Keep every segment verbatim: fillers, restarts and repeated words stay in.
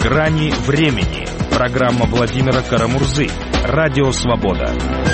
«Грани времени». Программа Владимира Карамурзы. Радио «Свобода».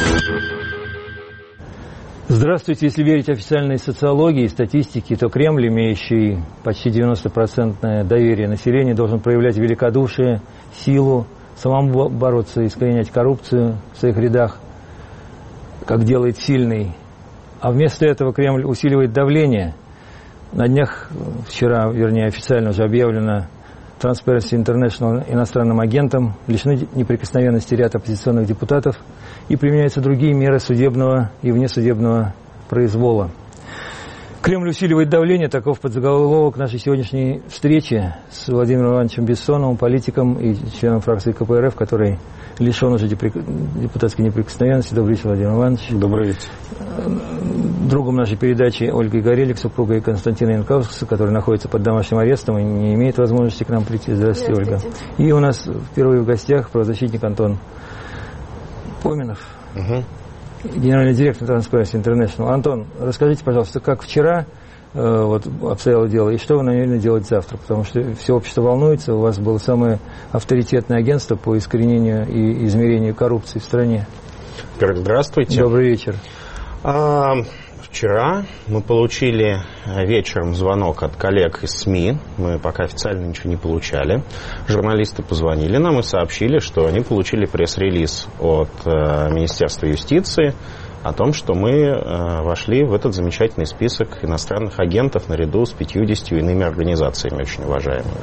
Здравствуйте. Если верить официальной социологии и статистике, то Кремль, имеющий почти девяносто процентов доверия населения, должен проявлять великодушие, силу, самому бороться, искоренять коррупцию в своих рядах, как делает сильный. А вместо этого Кремль усиливает давление. На днях, вчера, вернее, официально уже объявлено Transparency International иностранным агентом, лишены неприкосновенности ряд оппозиционных депутатов и применяются другие меры судебного и внесудебного произвола. Кремль усиливает давление, таков подзаголовок нашей сегодняшней встречи с Владимиром Ивановичем Бессоновым, политиком и членом фракции ка пэ эр эф, который лишен уже депутатской неприкосновенности. Добрый вечер, Владимир Иванович. Добрый вечер. Другом нашей передачи Ольгой Горелик, супругой Константина Янковского, который находится под домашним арестом и не имеет возможности к нам прийти. Здравствуйте, Ольга. И у нас впервые в гостях правозащитник Антон Поминов. Угу. Генеральный директор Transparency International. Антон, расскажите, пожалуйста, как вчера э, вот, обстояло дело и что вы намерены делать завтра? Потому что все общество волнуется, у вас было самое авторитетное агентство по искоренению и измерению коррупции в стране. Здравствуйте. Добрый вечер. А, вчера мы получили вечером звонок от коллег из СМИ. Мы пока официально ничего не получали. Журналисты позвонили нам и сообщили, что они получили пресс-релиз от э, Министерства юстиции о том, что мы э, вошли в этот замечательный список иностранных агентов наряду с пятьюдесятью иными организациями, очень уважаемыми.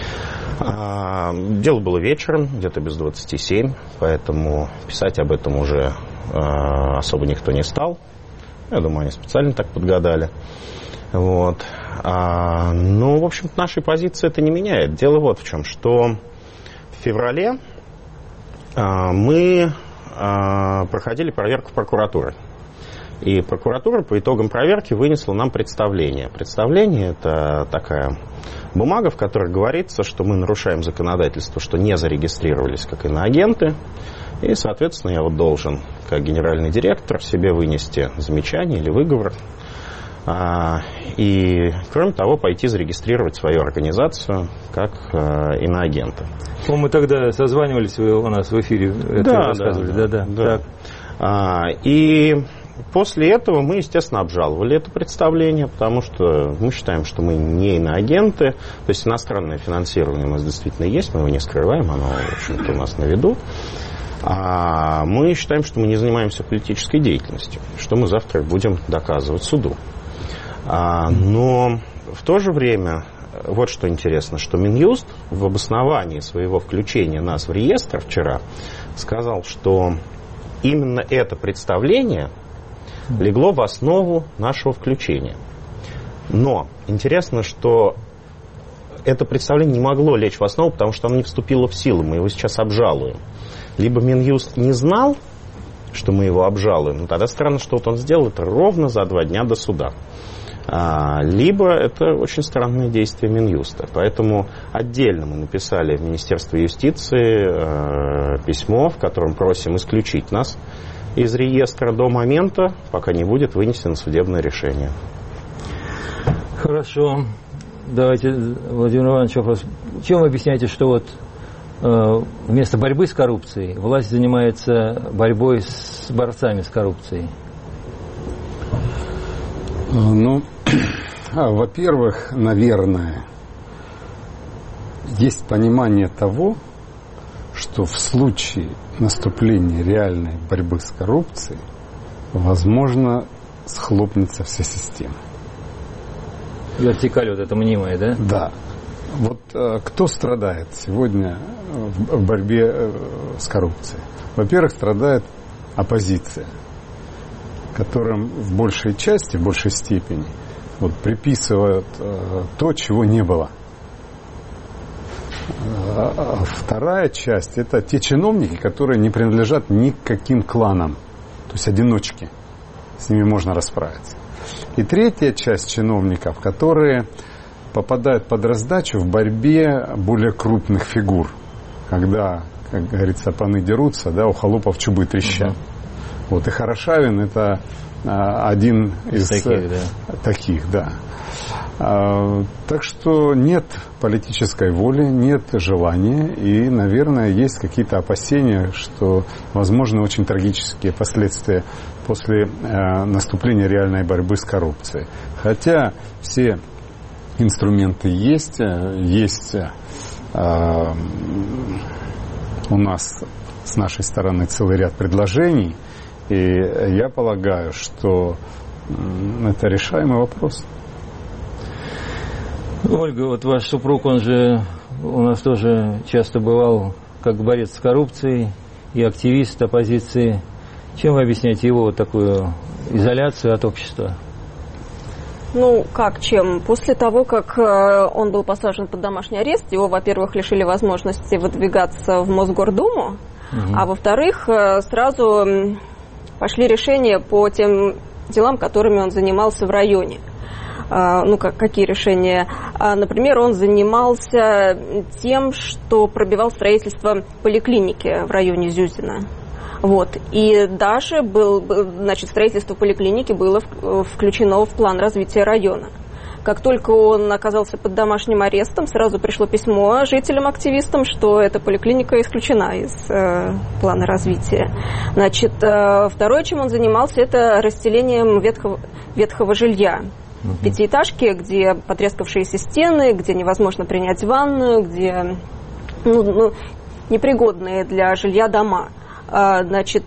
А, дело было вечером, где-то без двадцати семи, поэтому писать об этом уже э, особо никто не стал. Я думаю, они специально так подгадали. Вот. А, ну, в общем-то, нашей позиции это не меняет. Дело вот в чем, что в феврале а, мы а, проходили проверку прокуратуры. И прокуратура по итогам проверки вынесла нам представление. Представление – это такая бумага, в которой говорится, что мы нарушаем законодательство, что не зарегистрировались как иноагенты. И, соответственно, я вот должен, как генеральный директор, себе вынести замечание или выговор. А, и, кроме того, пойти зарегистрировать свою организацию как а, иноагента. Ну, мы тогда созванивались, вы у нас в эфире это да, рассказывали. Да, да, да. да. А, и после этого мы, естественно, обжаловали это представление, потому что мы считаем, что мы не иноагенты. То есть иностранное финансирование у нас действительно есть, мы его не скрываем, оно, в общем-то, у нас на виду. А мы считаем, что мы не занимаемся политической деятельностью, что мы завтра будем доказывать суду. А, но в то же время, вот что интересно, что Минюст в обосновании своего включения нас в реестр вчера сказал, что именно это представление легло в основу нашего включения. Но интересно, что это представление не могло лечь в основу, потому что оно не вступило в силу, мы его сейчас обжалуем. Либо Минюст не знал, что мы его обжалуем, но тогда странно, что вот он сделал это ровно за два дня до суда. А, либо это очень странное действие Минюста. Поэтому отдельно мы написали в Министерство юстиции э, письмо, в котором просим исключить нас из реестра до момента, пока не будет вынесено судебное решение. Хорошо. Давайте, Владимир Иванович, вопрос. Чем вы объясняете, что вот э, вместо борьбы с коррупцией власть занимается борьбой с борцами с коррупцией? Ну, во-первых, наверное, есть понимание того, что в случае наступления реальной борьбы с коррупцией возможно схлопнется вся система. Вертикаль вот эта мнимая, да? Да. Вот э, кто страдает сегодня в, в борьбе э, с коррупцией? Во-первых, страдает оппозиция, которым в большей части, в большей степени вот, приписывают э, то, чего не было. А вторая часть – это те чиновники, которые не принадлежат ни к каким кланам, то есть одиночки. С ними можно расправиться. И третья часть чиновников, которые попадают под раздачу в борьбе более крупных фигур, когда, как говорится, паны дерутся, да, у холопов чубы трещат. Угу. Вот, и Хорошавин – это а, один из, из таких, да. таких, да. Так что нет политической воли, нет желания, и, наверное, есть какие-то опасения, что возможны очень трагические последствия после наступления реальной борьбы с коррупцией. Хотя все инструменты есть, есть у нас с нашей стороны целый ряд предложений, и я полагаю, что это решаемый вопрос. Ольга, вот ваш супруг, он же у нас тоже часто бывал как борец с коррупцией и активист оппозиции. Чем вы объясняете его вот такую изоляцию от общества? Ну, как чем? После того, как он был посажен под домашний арест, его, во-первых, лишили возможности выдвигаться в Мосгордуму, угу. а во-вторых, сразу пошли решения по тем делам, которыми он занимался в районе. Ну, как, какие решения? Например, он занимался тем, что пробивал строительство поликлиники в районе Зюзина. Вот. И даже был, значит, строительство поликлиники было включено в план развития района. Как только он оказался под домашним арестом, сразу пришло письмо жителям-активистам, что эта поликлиника исключена из э, плана развития. Значит, э, второе, чем он занимался, это расстелением ветхого, ветхого жилья. В пятиэтажке, где потрескавшиеся стены, где невозможно принять ванную, где ну, ну, непригодные для жилья дома. Значит,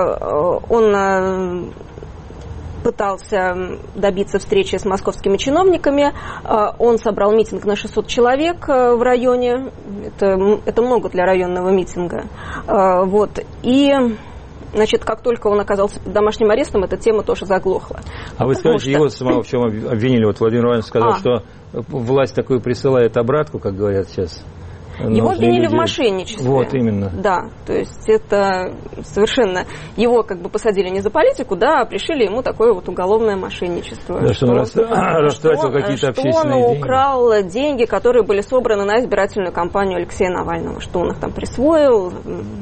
он пытался добиться встречи с московскими чиновниками. Он собрал митинг на шестьсот человек в районе. Это, это много для районного митинга. Вот. И... Значит, как только он оказался под домашним арестом, эта тема тоже заглохла. А вы скажете, что... его самого в чем обвинили? Вот Владимир Иванович сказал, а. что власть такую присылает обратку, как говорят сейчас. Его обвинили людей... в мошенничестве. Вот, именно. Да, то есть это совершенно... Его как бы посадили не за политику, да, а пришили ему такое вот уголовное мошенничество. Да, что, что он рас... растратил какие-то общественные деньги. Что он украл деньги, которые были собраны на избирательную кампанию Алексея Навального. Что он их там присвоил...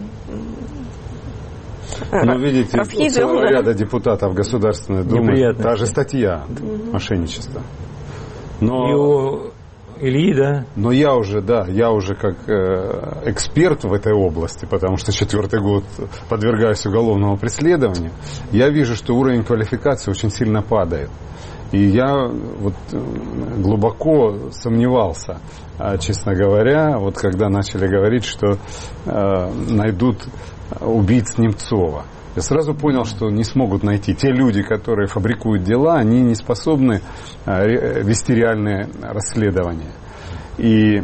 Ну, видите, у целого ряда депутатов Государственной Думы та же статья mm-hmm. мошенничества. Но... И у Ильи, да? Но я уже, да, я уже как э, эксперт в этой области, потому что четвертый год подвергаюсь уголовному преследованию, я вижу, что уровень квалификации очень сильно падает. И я вот глубоко сомневался, честно говоря, вот когда начали говорить, что э, найдут убийц Немцова. Я сразу понял, что не смогут найти. Те люди, которые фабрикуют дела, они не способны э, вести реальные расследования. И э,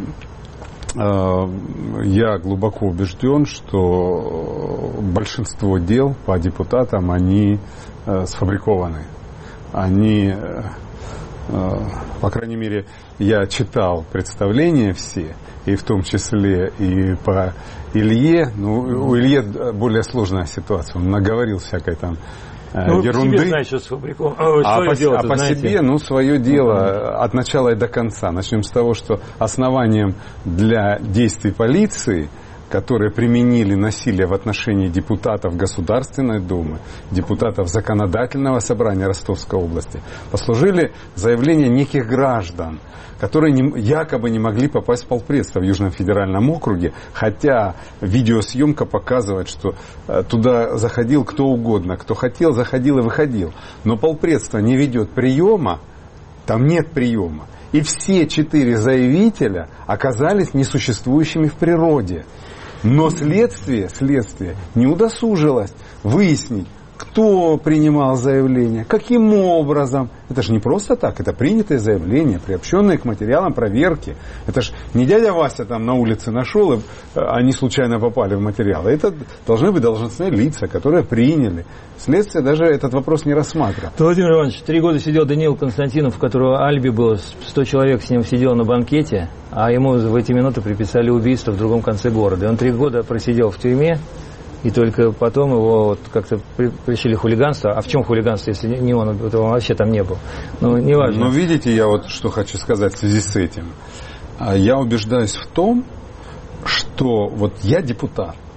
я глубоко убежден, что большинство дел по депутатам, они э, сфабрикованы. Они, э, э, по крайней мере, я читал представления все, и в том числе и по Илье. Ну, у Илье более сложная ситуация. Он наговорил всякой там э, ну, ерунды. Себе, знаете, что сфабриковано. А, а по, дело, а по себе, ну, свое дело mm-hmm. от начала и до конца. Начнем с того, что основанием для действий полиции, которые применили насилие в отношении депутатов Государственной Думы, депутатов Законодательного собрания Ростовской области, послужили заявления неких граждан, которые не, якобы не могли попасть в полпредство в Южном федеральном округе, хотя видеосъемка показывает, что э, туда заходил кто угодно, кто хотел, заходил и выходил. Но полпредство не ведет приема, там нет приема. И все четыре заявителя оказались несуществующими в природе. Но следствие, следствие не удосужилось выяснить, кто принимал заявление, каким образом. Это же не просто так, это принятое заявление, приобщенное к материалам проверки. Это же не дядя Вася там на улице нашел, и они случайно попали в материалы. Это должны быть должностные лица, которые приняли. Следствие даже этот вопрос не рассматривало. Владимир Иванович, три года сидел Даниил Константинов, у которого алиби было, сто человек с ним сидело на банкете, а ему в эти минуты приписали убийство в другом конце города. И он три года просидел в тюрьме. И только потом его вот как-то пришили хулиганство. А в чем хулиганство, если не он, то он вообще там не был? Ну, неважно. Но видите, я вот что хочу сказать в связи с этим. Я убеждаюсь в том, что вот я депутат,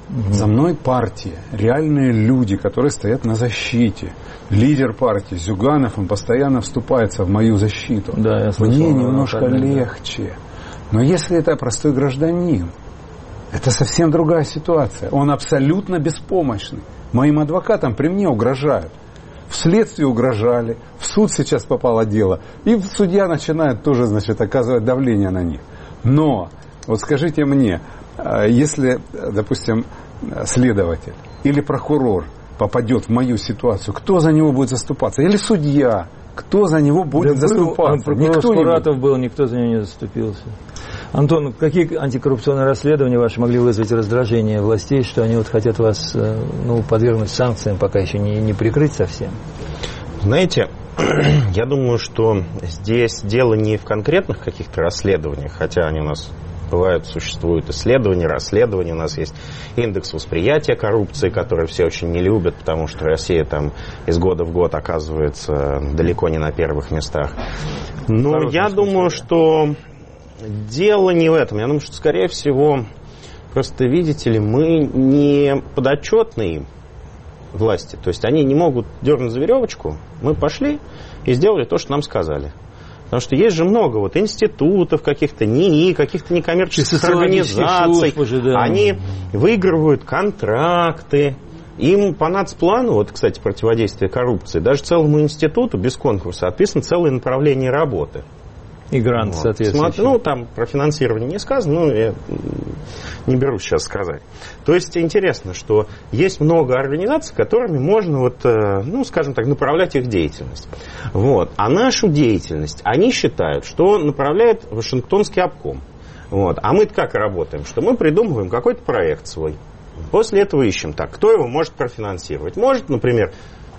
Угу. За мной партия, реальные люди, которые стоят на защите. Лидер партии Зюганов, он постоянно вступается в мою защиту. Да, я слышал, мне немножко тогда, легче. Но если это простой гражданин, это совсем другая ситуация. Он абсолютно беспомощный. Моим адвокатам при мне угрожают. В следствие угрожали, в суд сейчас попало дело. И судья начинает тоже, значит, оказывать давление на них. Но, вот скажите мне, если, допустим, следователь или прокурор попадет в мою ситуацию, кто за него будет заступаться? Или судья? Кто за него будет да заступаться? Прокурор никто Скуратов не был, никто за него не заступился. Антон, какие антикоррупционные расследования ваши могли вызвать раздражение властей, что они вот хотят вас ну, подвергнуть санкциям, пока еще не, не прикрыть совсем? Знаете, я думаю, что здесь дело не в конкретных каких-то расследованиях, хотя они у нас бывают, существуют исследования, расследования, у нас есть индекс восприятия коррупции, который все очень не любят, потому что Россия там из года в год оказывается далеко не на первых местах. Но Хороший я смысл, думаю, да. что дело не в этом. Я думаю, что, скорее всего, просто, видите ли, мы не подотчетны им, власти. То есть они не могут дернуть за веревочку. Мы пошли и сделали то, что нам сказали. Потому что есть же много вот институтов, каких-то НИИ, каких-то некоммерческих организаций. Уже, да. Они выигрывают контракты. Им по нацплану, вот, кстати, противодействие коррупции, даже целому институту без конкурса отписано целое направление работы. И грант, вот. Соответственно. Ну, там про финансирование не сказано, но я не берусь сейчас сказать. То есть интересно, что есть много организаций, которыми можно, вот, ну, скажем так, направлять их деятельность. Вот. А нашу деятельность они считают, что направляет Вашингтонский обком. Вот. А мы-то как работаем? Что мы придумываем какой-то проект свой. После этого ищем, так, кто его может профинансировать. Может, например,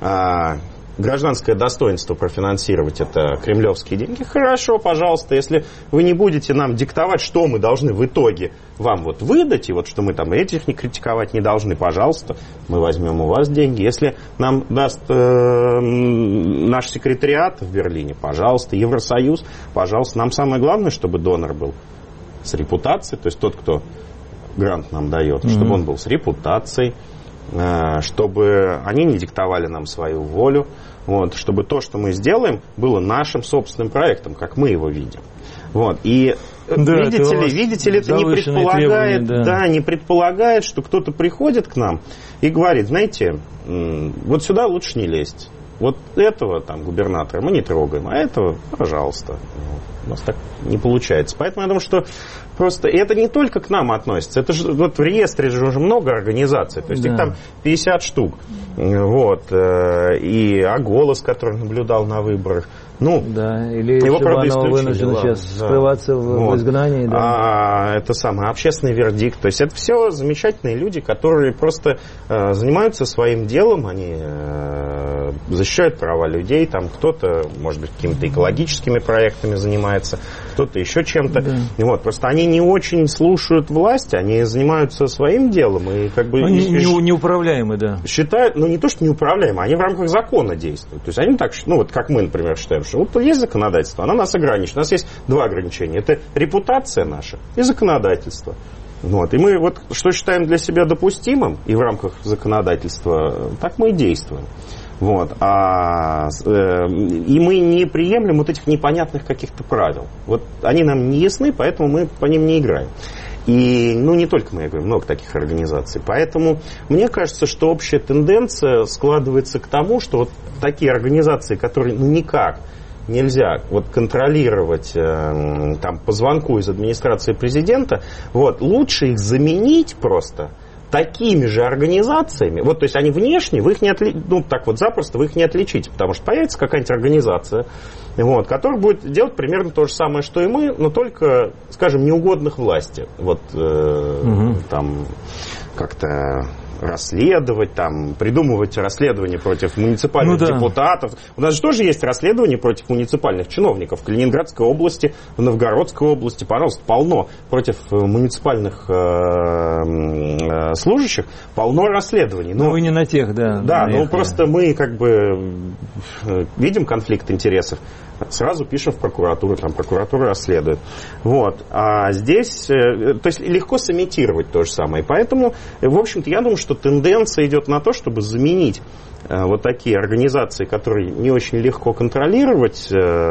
гражданское достоинство профинансировать, это кремлевские деньги. Хорошо, пожалуйста, если вы не будете нам диктовать, что мы должны в итоге вам вот выдать, и вот что мы там этих не критиковать не должны, пожалуйста, мы возьмем у вас деньги. Если нам даст э, наш секретариат в Берлине, пожалуйста, Евросоюз, пожалуйста. Нам самое главное, чтобы донор был с репутацией, то есть тот, кто грант нам дает, mm-hmm. чтобы он был с репутацией, чтобы они не диктовали нам свою волю, вот, чтобы то, что мы сделаем, было нашим собственным проектом, как мы его видим. Вот. И да, видите ли, видите ли, это не предполагает, да. Да, не предполагает, что кто-то приходит к нам и говорит, знаете, вот сюда лучше не лезть. Вот этого там губернатора мы не трогаем, а этого, пожалуйста. У нас так не получается. Поэтому я думаю, что просто это не только к нам относится. Это же вот в реестре же уже много организаций. То есть да. их там пятьдесят штук. Вот. И АГОЛОС, который наблюдал на выборах. Ну, да, или его, правда, вынужден сейчас да. скрываться в, вот. в изгнании. Да. А, это самый общественный вердикт. То есть это все замечательные люди, которые просто э, занимаются своим делом, они э, защищают права людей, там кто-то, может быть, какими-то экологическими проектами занимается, кто-то еще чем-то. Да. Вот, просто они не очень слушают власть, они занимаются своим делом и как бы... Они не, неуправляемы, да. Считают, ну не то, что неуправляемы, они в рамках закона действуют. То есть они так, ну вот как мы, например, считаем, что вот есть законодательство, оно нас ограничивает. У нас есть два ограничения. Это репутация наша и законодательство. Вот. И мы вот что считаем для себя допустимым и в рамках законодательства, так мы и действуем. Вот. А, э, и мы не приемлем вот этих непонятных каких-то правил. Вот они нам не ясны, поэтому мы по ним не играем. И, ну, не только мы, я говорю, много таких организаций. Поэтому мне кажется, что общая тенденция складывается к тому, что вот такие организации, которые ну, никак нельзя вот, контролировать э, там, по звонку из администрации президента, вот, лучше их заменить просто такими же организациями. Вот, то есть они внешне, вы их не отли... ну, так вот запросто вы их не отличите, потому что появится какая-нибудь организация, вот, которая будет делать примерно то же самое, что и мы, но только, скажем, неугодных власти. Вот э, угу. там как-то расследовать, там, придумывать расследования против муниципальных ну, да. депутатов. У нас же тоже есть расследования против муниципальных чиновников в Калининградской области, в Новгородской области, пожалуйста, полно. Против муниципальных э, э, служащих полно расследований. Но, но вы не на тех, да. Да, но просто мы как бы видим конфликт интересов. сразу пишем в прокуратуру, там прокуратура расследует. Вот. А здесь, то есть легко сымитировать то же самое. Поэтому, в общем-то, я думаю, что тенденция идет на то, чтобы заменить вот такие организации, которые не очень легко контролировать,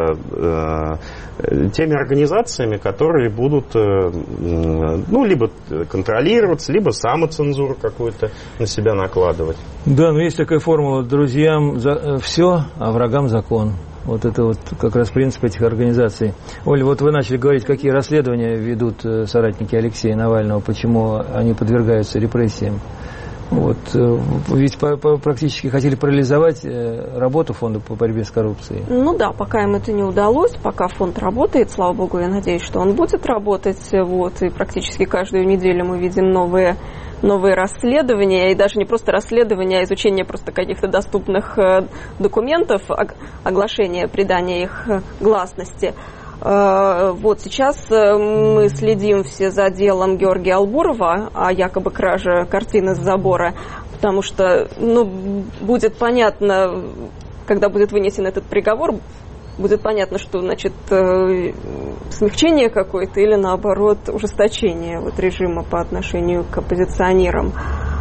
теми организациями, которые будут, ну, либо контролироваться, либо самоцензуру какую-то на себя накладывать. Да, но есть такая формула: друзьям за, все, а врагам закон. Вот это вот как раз принцип этих организаций. Оль, вот вы начали говорить, какие расследования ведут соратники Алексея Навального, почему они подвергаются репрессиям. Вот, ведь по, по, практически хотели парализовать работу фонда по борьбе с коррупцией. Ну да, пока им это не удалось, пока фонд работает, слава богу, я надеюсь, что он будет работать. Вот, и практически каждую неделю мы видим новые, новые расследования, и даже не просто расследования, а изучение просто каких-то доступных документов, оглашение, придание их гласности. Вот сейчас мы следим все за делом Георгия Албурова о якобы краже картины с забора, потому что, ну, будет понятно, когда будет вынесен этот приговор, будет понятно, что, значит, смягчение какое-то или, наоборот, ужесточение вот режима по отношению к оппозиционерам.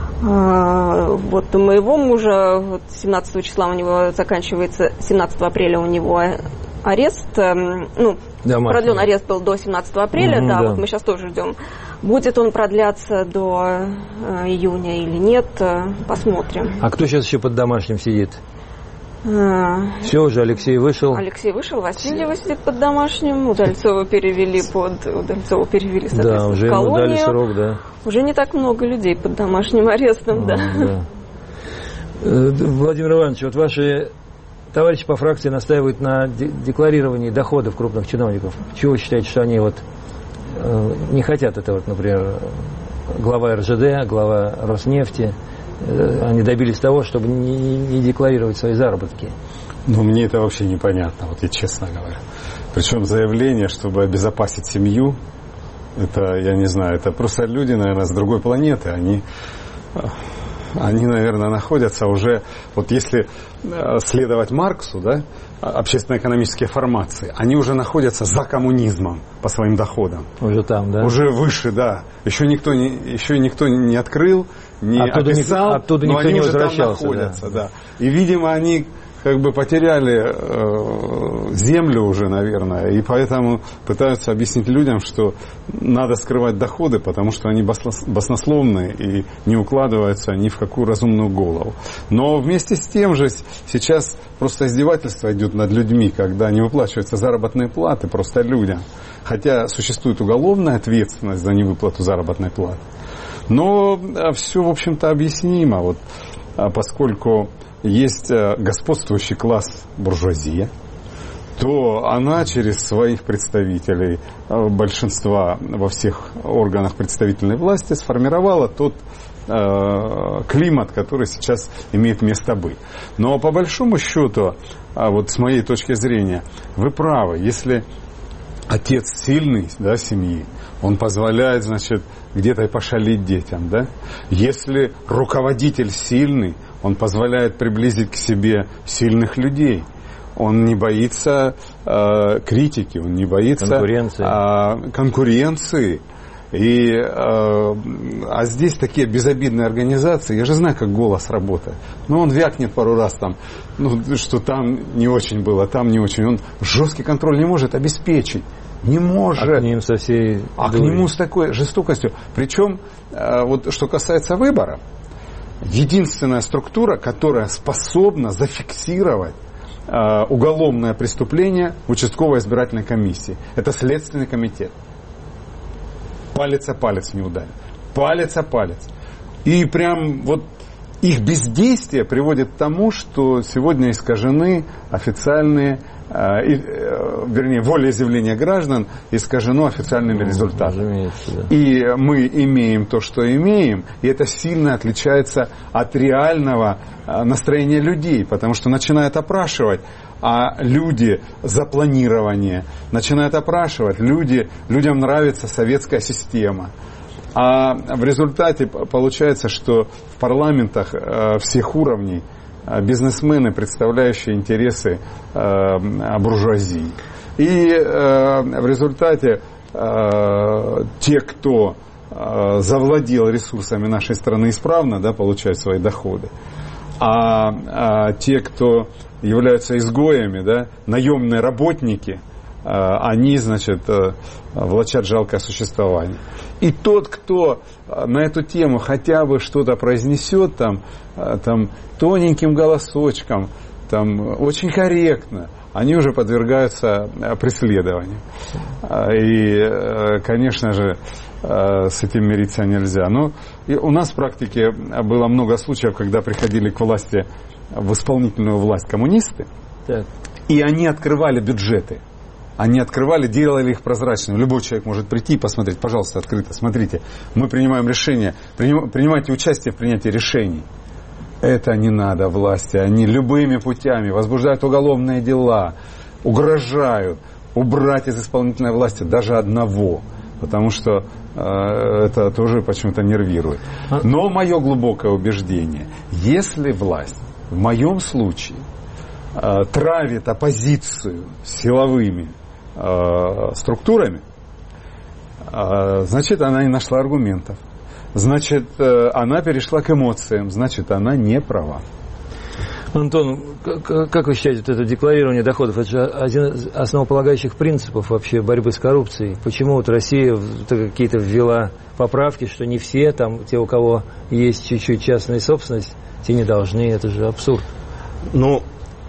Вот у моего мужа вот семнадцатого числа у него заканчивается, семнадцатого апреля у него арест, ну, домашний. Продлен арест был до семнадцатого апреля, mm-hmm, да, да, вот мы сейчас тоже ждем. Будет он продляться до э, июня или нет, э, посмотрим. А кто сейчас еще под домашним сидит? А... Все, уже Алексей вышел. Алексей вышел, Васильева сидит под домашним, Удальцова перевели под, Удальцова перевели, соответственно, да, уже в колонию. Ему дали срок, да. Уже не так много людей под домашним арестом, а, да. да. Владимир Иванович, вот ваши товарищи по фракции настаивают на декларировании доходов крупных чиновников. Чего вы считаете, что они вот э, не хотят это, вот, например, глава эр жэ дэ, глава Роснефти, э, они добились того, чтобы не, не декларировать свои заработки? Ну, мне это вообще непонятно, вот я честно говорю. Причем заявление, чтобы обезопасить семью, это, я не знаю, это просто люди, наверное, с другой планеты, они... Они, наверное, находятся уже, вот если следовать Марксу, да, общественно-экономические формации, они уже находятся за коммунизмом по своим доходам. Уже там, да? Уже выше, да. Еще никто не, еще никто не открыл, не оттуда описал, не, оттуда но никто они не уже там возвращался, находятся, да. да. И, видимо, они как бы потеряли э, землю уже, наверное, и поэтому пытаются объяснить людям, что надо скрывать доходы, потому что они баснословные и не укладываются ни в какую разумную голову. Но вместе с тем же сейчас просто издевательство идет над людьми, когда не выплачиваются заработные платы просто людям. Хотя существует уголовная ответственность за невыплату заработной платы. Но все, в общем-то, объяснимо, вот, поскольку есть господствующий класс буржуазия, то она через своих представителей, большинства во всех органах представительной власти, сформировала тот э, климат, который сейчас имеет место быть. Но по большому счету, вот с моей точки зрения, вы правы, если отец сильный, да, семьи, он позволяет, значит, где-то и пошалить детям, да? Если руководитель сильный, он позволяет приблизить к себе сильных людей. Он не боится э, критики, он не боится конкуренции. Э, конкуренции. И, э, а здесь такие безобидные организации, я же знаю, как «Голос» работает. Но он вякнет пару раз там, ну, что там не очень было, там не очень. Он жесткий контроль не может обеспечить. Не может. А к ним со всей... А к нему с такой жестокостью. Причем, э, вот что касается выбора, единственная структура, которая способна зафиксировать э, уголовное преступление в участковой избирательной комиссии, это Следственный комитет. Палец о палец не ударит. Палец о палец. И прям вот их бездействие приводит к тому, что сегодня искажены официальные, э, э, вернее, волеизъявления граждан искажено официальными результатами. Да. И мы имеем то, что имеем, и это сильно отличается от реального э, настроения людей, потому что начинают опрашивать, а люди за планирование, начинают опрашивать, люди, людям нравится советская система. А в результате получается, что в парламентах э, всех уровней бизнесмены, представляющие интересы буржуазии. И в результате те, кто завладел ресурсами нашей страны исправно, да, получают свои доходы. А, а те, кто являются изгоями, да, наемные работники, они, значит, влачат жалкое существование. И тот, кто на эту тему хотя бы что-то произнесет там, там тоненьким голосочком, там, очень корректно, они уже подвергаются преследованию. И, конечно же, с этим мириться нельзя. Но у нас в практике было много случаев, когда приходили к власти, в исполнительную власть коммунисты, так. И они открывали бюджеты. Они открывали, делали их прозрачными. Любой человек может прийти и посмотреть, пожалуйста, открыто. Смотрите, мы принимаем решения, приним, принимайте участие в принятии решений. Это не надо власти. Они любыми путями возбуждают уголовные дела, угрожают убрать из исполнительной власти даже одного. Потому что э, это тоже почему-то нервирует. Но мое глубокое убеждение, если власть в моем случае э, травит оппозицию силовыми э, структурами, э, значит, она не нашла аргументов. Значит, э, она перешла к эмоциям, значит, она не права. Антон, как вы считаете, это декларирование доходов, это же один из основополагающих принципов вообще борьбы с коррупцией. Почему вот Россия какие-то ввела поправки, что не все, там, те, у кого есть чуть-чуть частная собственность, те не должны, это же абсурд. Ну,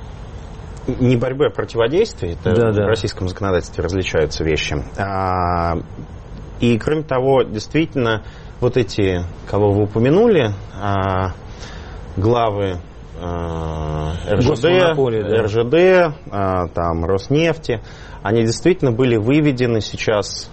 не борьба, а противодействие, это да, в да. российском законодательстве различаются вещи. А, и, кроме того, действительно, вот эти, кого вы упомянули, а, главы РЖД, да. РЖД, там, Роснефти, они действительно были выведены сейчас,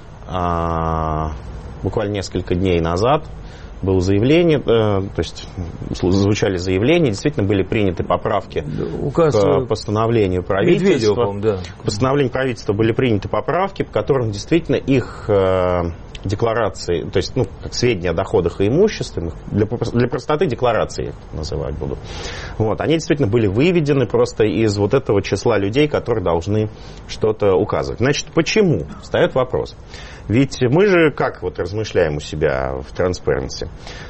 буквально несколько дней назад, было заявление, то есть звучали заявления, действительно были приняты поправки Указ к постановлению правительства. Да. К постановлению правительства были приняты поправки, по которым действительно их декларации, то есть, ну, как сведения о доходах и имуществе, для, для простоты декларации называть буду. Вот, они действительно были выведены просто из вот этого числа людей, которые должны что-то указывать. Значит, почему? Встает вопрос. Ведь мы же как вот размышляем у себя в Transparency?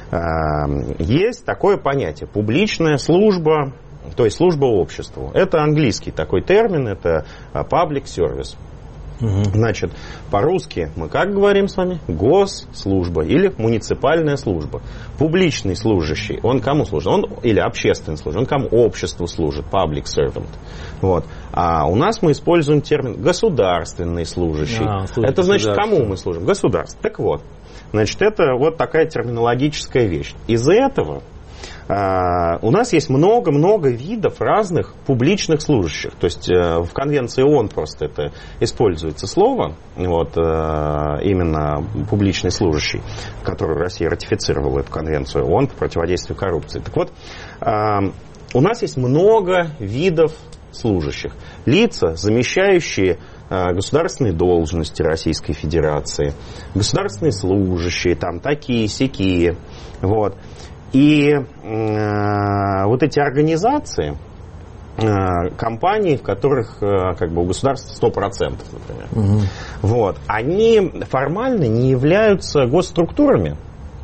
Есть такое понятие публичная служба, то есть служба обществу. Это английский такой термин, это public service. Угу. Значит, по-русски мы как говорим с вами? Госслужба или муниципальная служба. Публичный служащий, он кому служит? Он, или общественный служащий, он кому? Обществу служит, public servant. Вот. А у нас мы используем термин государственный служащий. А, это значит, кому мы служим? Государству. Так вот, значит, это вот такая терминологическая вещь. Из-за этого Uh, у нас есть много-много видов разных публичных служащих. То есть uh, в Конвенции ООН просто это используется слово, вот, uh, именно публичный служащий, который Россия ратифицировала эту Конвенцию ООН по противодействию коррупции. Так вот, uh, у нас есть много видов служащих. Лица, замещающие uh, государственные должности Российской Федерации, государственные служащие, там такие-сякие, вот. И э, вот эти организации, э, компании, в которых э, как бы у государства сто процентов, например, угу. вот, они формально не являются госструктурами.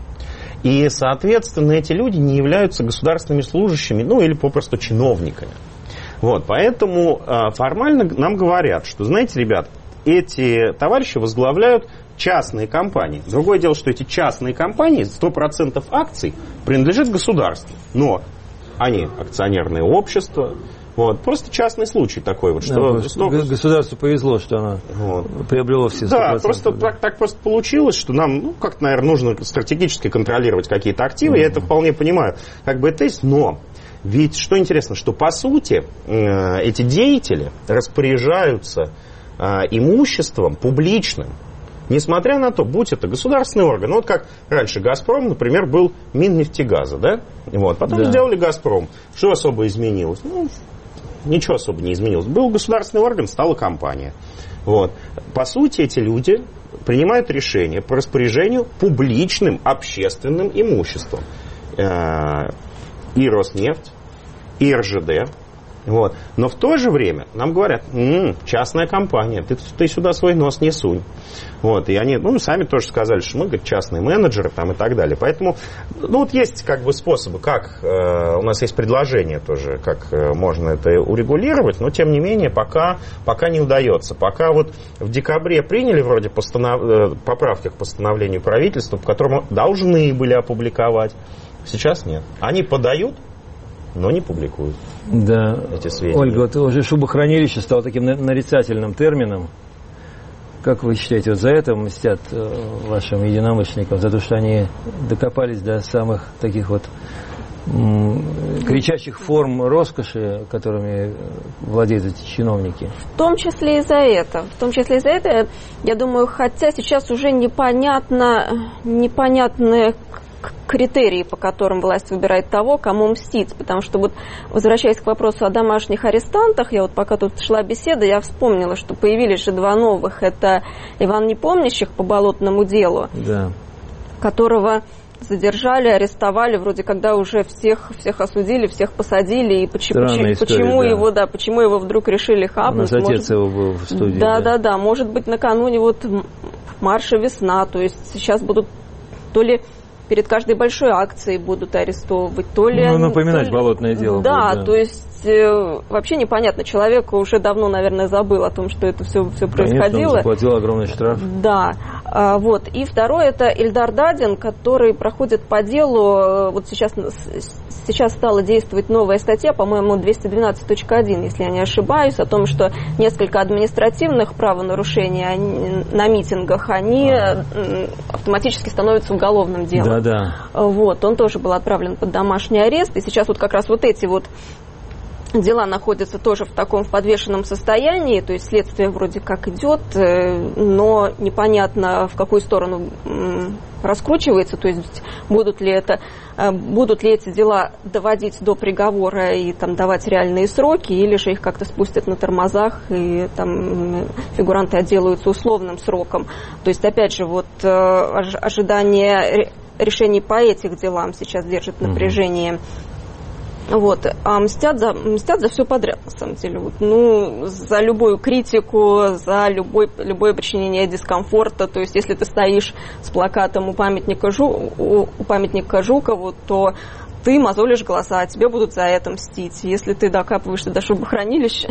И, соответственно, эти люди не являются государственными служащими, ну или попросту чиновниками. Вот, поэтому э, формально нам говорят, что, знаете, ребят, эти товарищи возглавляют частные компании. Другое дело, что эти частные компании, сто процентов акций принадлежат государству. Но они акционерные общества. Вот. Просто частный случай такой. Вот, что да, сто... Государству повезло, что оно вот. приобрело все сто процентов. Да, просто да. Так, так просто получилось, что нам, ну, как-то, наверное, нужно стратегически контролировать какие-то активы. Mm-hmm. Я это вполне понимаю. Как бы это есть, но ведь что интересно, что по сути эти деятели распоряжаются имуществом публичным. Несмотря на то, будь это государственный орган, ну вот как раньше «Газпром», например, был Миннефтегаза, да? Вот, потом да. сделали «Газпром». Что особо изменилось? Ну, ничего особо не изменилось. Был государственный орган, стала компания. Вот. По сути, эти люди принимают решения по распоряжению публичным общественным имуществом. И Роснефть, и эр жэ дэ. Вот. Но в то же время нам говорят, м-м, частная компания, ты, ты сюда свой нос не сунь. Вот. И они, ну, сами тоже сказали, что мы, говорит, частные менеджеры там, и так далее. Поэтому, ну, вот есть как бы способы, как, э, у нас есть предложение тоже, как э, можно это урегулировать, но, тем не менее, пока, пока не удается. Пока вот в декабре приняли вроде постанов... э, поправки к постановлению правительства, по которому должны были опубликовать, сейчас нет. Они подают, но не публикуют, да. эти сведения. Ольга, вот уже шубохранилище стало таким нарицательным термином. Как вы считаете, вот за это мстят вашим единомышленникам, за то, что они докопались до самых таких вот м- кричащих форм роскоши, которыми владеют эти чиновники? В том числе и за это. В том числе и за это, я думаю, хотя сейчас уже непонятно, непонятные критерии, по которым власть выбирает того, кому мстить. Потому что вот, возвращаясь к вопросу о домашних арестантах, я вот пока тут шла беседа, я вспомнила, что появились же два новых. Это Иван Непомнящих по болотному делу, да. которого задержали, арестовали, вроде когда уже всех, всех осудили, всех посадили, и почему, почему, история, почему да. его, да, почему его вдруг решили хапнуть. У нас отец может... его был в студии. Да, да, да, да. Может быть, накануне вот марша «Весна», то есть сейчас будут то ли перед каждой большой акцией будут арестовывать, то ли... Ну, напоминать то ли... болотное дело. Да, будет, да, то есть э, вообще непонятно. Человек уже давно, наверное, забыл о том, что это все, все происходило. Конечно, он заплатил огромный штраф. Да. А, вот. И второе, это Ильдар Дадин, который проходит по делу, вот сейчас, сейчас стала действовать новая статья, по-моему, двести двенадцать точка один, если я не ошибаюсь, о том, что несколько административных правонарушений они, на митингах, они а. автоматически становятся уголовным делом. Да, да. Вот. Он тоже был отправлен под домашний арест, и сейчас вот как раз вот эти вот дела находятся тоже в таком в подвешенном состоянии, то есть следствие вроде как идет, но непонятно, в какую сторону раскручивается, то есть будут ли это, будут ли эти дела доводить до приговора и там давать реальные сроки, или же их как-то спустят на тормозах и там фигуранты отделаются условным сроком. То есть опять же вот ожидание решений по этим делам сейчас держит напряжение. Вот, а мстят за, мстят за все подряд, на самом деле. Вот, ну, за любую критику, за любой, любое причинение дискомфорта. То есть, если ты стоишь с плакатом у памятника, Жу, у, у памятника Жукову, то ты мозолишь глаза, а тебе будут за это мстить. Если ты докапываешься до шубохранилища,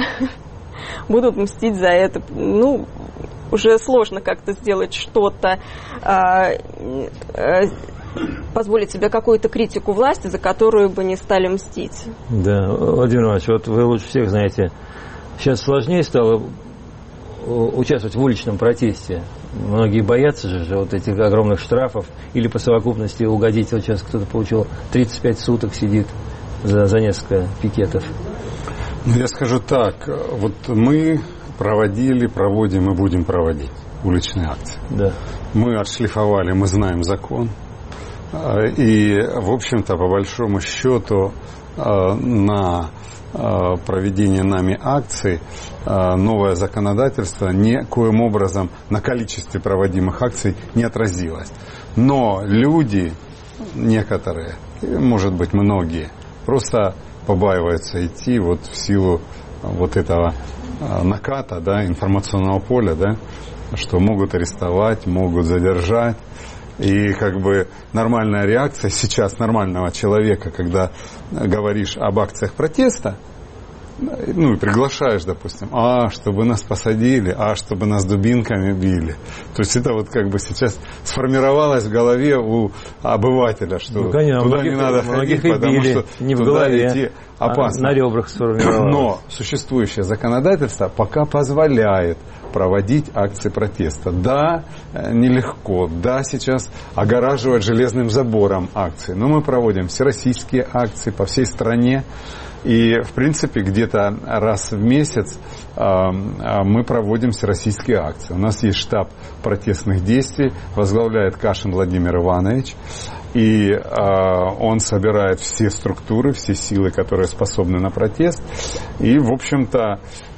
будут мстить за это. Ну, уже сложно как-то сделать что-то, а, а, позволить себе какую-то критику власти, за которую бы не стали мстить. Да, Владимир Иванович, вот вы лучше всех знаете, сейчас сложнее стало участвовать в уличном протесте. Многие боятся же вот этих огромных штрафов или по совокупности угодить. Вот сейчас кто-то получил тридцать пять суток, сидит за, за несколько пикетов. Ну, я скажу так, вот мы проводили, проводим и будем проводить уличные акции. Да. Мы отшлифовали, мы знаем закон. И, в общем-то, по большому счету, на проведение нами акций новое законодательство никоим образом на количестве проводимых акций не отразилось. Но люди, некоторые, может быть, многие, просто побаиваются идти вот в силу вот этого наката, да, информационного поля, да, что могут арестовать, могут задержать. И как бы нормальная реакция сейчас нормального человека, когда говоришь об акциях протеста, ну и приглашаешь, допустим, а, чтобы нас посадили, а, чтобы нас дубинками били. То есть это вот как бы сейчас сформировалось в голове у обывателя, что ну, конечно, туда многих, не надо ходить, потому били, что не туда в голове, идти опасно. А на ребрах сформировалось. Но существующее законодательство пока позволяет проводить акции протеста. Да, нелегко. Да, сейчас огораживать железным забором акции. Но мы проводим всероссийские акции по всей стране. И, в принципе, где-то раз в месяц э, мы проводим всероссийские акции. У нас есть штаб протестных действий, возглавляет Кашин Владимир Иванович. И э, он собирает все структуры, все силы, которые способны на протест. И, в общем-то,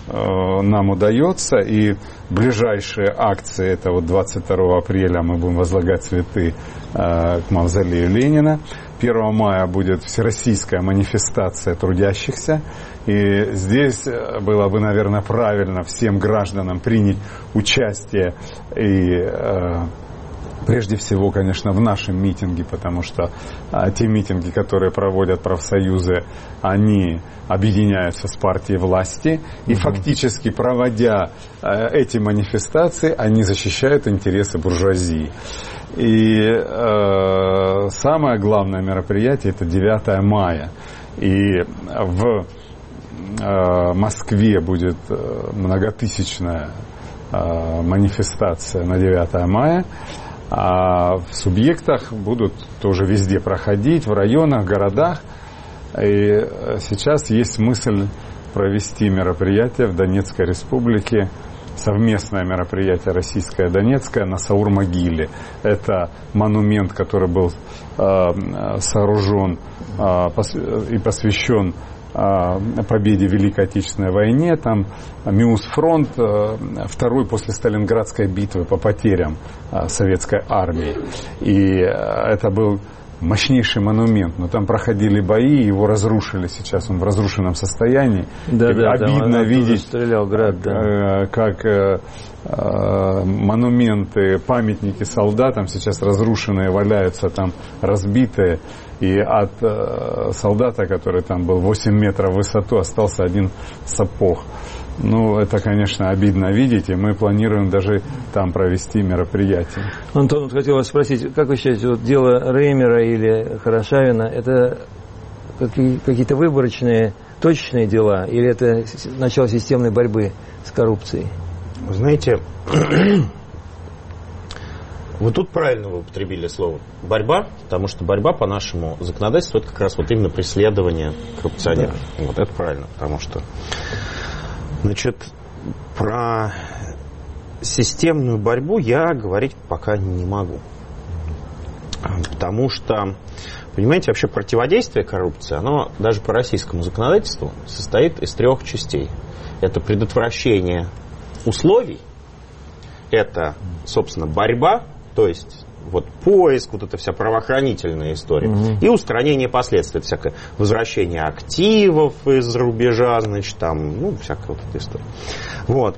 нам удается, и ближайшие акции, это вот двадцать второго апреля мы будем возлагать цветы к мавзолею Ленина. первого мая будет всероссийская манифестация трудящихся, и здесь было бы, наверное, правильно всем гражданам принять участие и прежде всего, конечно, в нашем митинге, потому что а, те митинги, которые проводят профсоюзы, они объединяются с партией власти, и mm-hmm. фактически, проводя а, эти манифестации, они защищают интересы буржуазии. И а, самое главное мероприятие – это девятое мая. И в а, Москве будет многотысячная а, манифестация на девятое мая. А в субъектах будут тоже везде проходить, в районах, городах. И сейчас есть мысль провести мероприятие в Донецкой республике, совместное мероприятие российское-донецкое на Саур-могиле. Это монумент, который был э, сооружен э, пос- и посвящен победе в Великой Отечественной войне. Там Миусфронт, второй после Сталинградской битвы по потерям советской армии. И это был мощнейший монумент, но там проходили бои, его разрушили, сейчас он в разрушенном состоянии. Да, да, обидно видеть, стрелял град, да. как монументы, памятники солдатам сейчас разрушенные валяются, там разбитые, и от солдата, который там был восемь метров в высоту, остался один сапог. Ну, это, конечно, обидно видеть, и мы планируем даже там провести мероприятие. Антон, хотел вас спросить, как вы считаете, вот дело Реймера или Хорошавина, это какие-то выборочные, точечные дела, или это начало системной борьбы с коррупцией? Вы знаете, вы тут правильно вы употребили слово «борьба», потому что борьба по нашему законодательству – это как раз вот именно преследование коррупционеров. Да. Вот это правильно, потому что, значит, про системную борьбу я говорить пока не могу. Потому что, понимаете, вообще противодействие коррупции, оно даже по российскому законодательству состоит из трех частей. Это предотвращение условий, это, собственно, борьба, то есть вот поиск, вот эта вся правоохранительная история, угу. и устранение последствий, всякое возвращение активов из-за рубежа, значит, там, ну, всякая вот эта история. Вот.